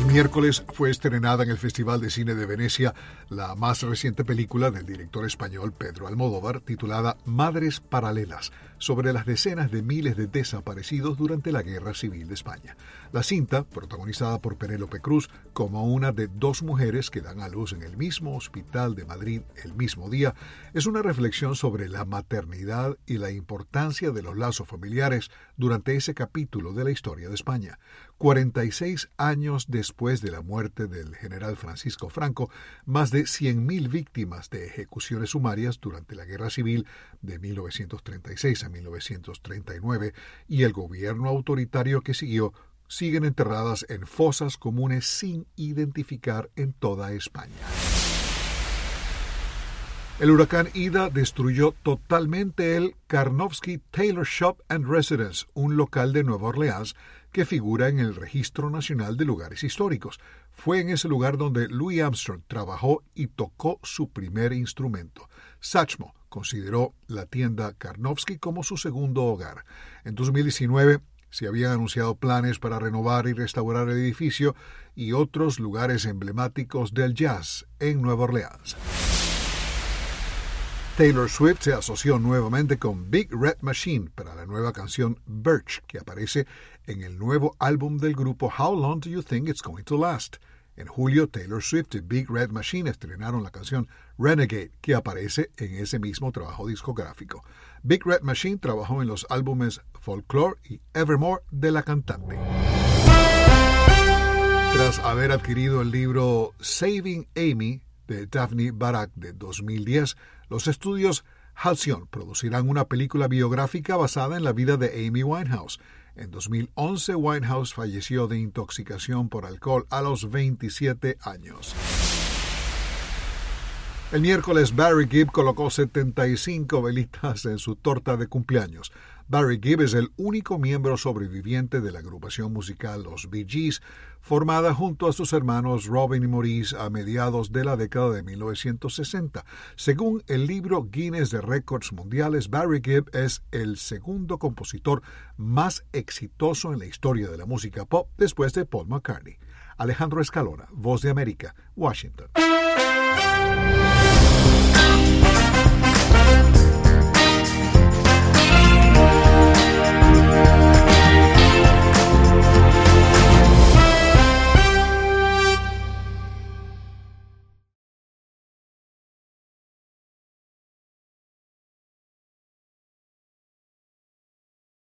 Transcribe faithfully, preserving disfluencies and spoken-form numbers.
miércoles fue estrenada en el Festival de Cine de Venecia la más reciente película del director español Pedro Almodóvar, titulada Madres Paralelas, sobre las decenas de miles de desaparecidos durante la Guerra Civil de España. La cinta, protagonizada por Penélope Cruz como una de dos mujeres que dan a luz en el mismo hospital de Madrid el mismo día, es una reflexión sobre la maternidad y la importancia de los lazos familiares durante ese capítulo de la historia de España. cuarenta y seis años después de la muerte del general Francisco Franco, más de cien mil víctimas de ejecuciones sumarias durante la Guerra Civil de mil novecientos treinta y seis a mil novecientos treinta y nueve y el gobierno autoritario que siguió siguen enterradas en fosas comunes sin identificar en toda España. El huracán Ida destruyó totalmente el Karnofsky Tailor Shop and Residence, un local de Nueva Orleans que figura en el Registro Nacional de Lugares Históricos. Fue en ese lugar donde Louis Armstrong trabajó y tocó su primer instrumento. Satchmo consideró la tienda Karnofsky como su segundo hogar. En dos mil diecinueve se habían anunciado planes para renovar y restaurar el edificio y otros lugares emblemáticos del jazz en Nueva Orleans. Taylor Swift se asoció nuevamente con Big Red Machine para la nueva canción Birch, que aparece en el nuevo álbum del grupo How Long Do You Think It's Going to Last? En julio, Taylor Swift y Big Red Machine estrenaron la canción Renegade, que aparece en ese mismo trabajo discográfico. Big Red Machine trabajó en los álbumes Folklore y Evermore de la cantante. Tras haber adquirido el libro Saving Amy de Daphne Barak de dos mil diez, los estudios Halcyon producirán una película biográfica basada en la vida de Amy Winehouse. En dos mil once, Winehouse falleció de intoxicación por alcohol a los veintisiete años. El miércoles, Barry Gibb colocó setenta y cinco velitas en su torta de cumpleaños. Barry Gibb es el único miembro sobreviviente de la agrupación musical Los Bee Gees, formada junto a sus hermanos Robin y Maurice a mediados de la década de mil novecientos sesenta. Según el libro Guinness de Récords Mundiales, Barry Gibb es el segundo compositor más exitoso en la historia de la música pop después de Paul McCartney. Alejandro Escalona, Voz de América, Washington.